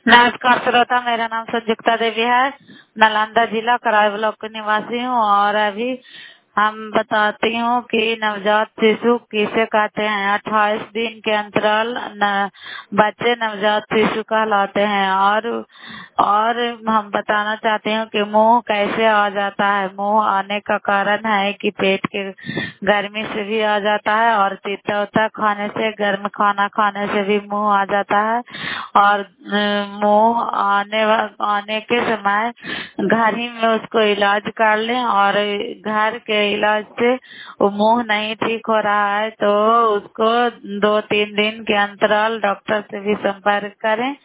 नमस्कार श्रोता, मेरा नाम संयुक्ता देवी है। नालंदा जिला कराई ब्लॉक की निवासी हूँ और अभी हम बताती हूँ कि नवजात शिशु किसे कहते हैं। 28 दिन के अंतराल बच्चे नवजात शिशु कहलाते हैं। और हम बताना चाहते हैं कि मुंह कैसे आ जाता है। मुंह आने का कारण है कि पेट के गर्मी से भी आ जाता है और तीता उता खाने से, गर्म खाना खाने से भी मुंह आ जाता है। और मुंह आने के समय घर ही में उसको इलाज कर लें और घर के इलाज से वो मुंह नहीं ठीक हो रहा है तो उसको 2-3 दिन के अंतराल डॉक्टर से भी संपर्क करें।